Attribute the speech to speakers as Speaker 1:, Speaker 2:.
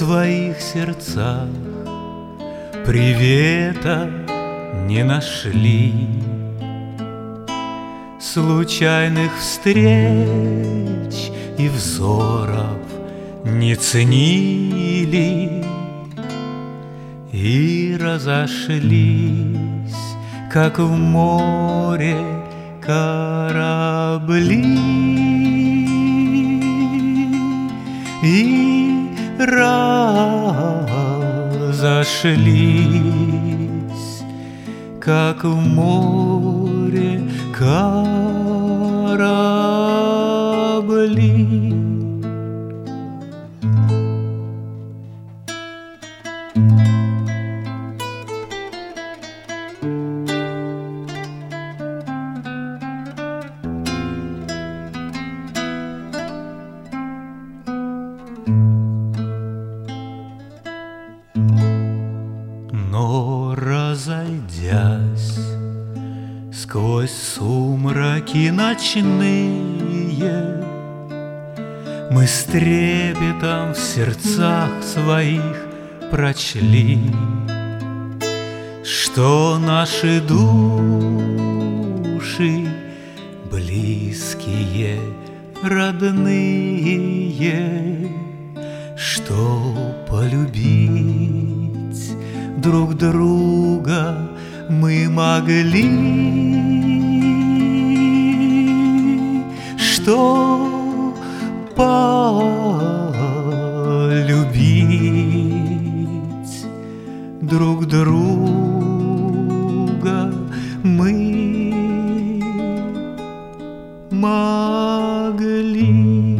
Speaker 1: своих сердцах привета не нашли. Случайных встреч и взоров не ценили и разошлись, как в море корабли, и разошлись, как в море корабли. Но разойдясь сквозь сумраки ночные, мы с трепетом в сердцах своих прочли, что наши души близкие, родные, что полюбить друг друга мы могли, что полюбить друг друга мы могли.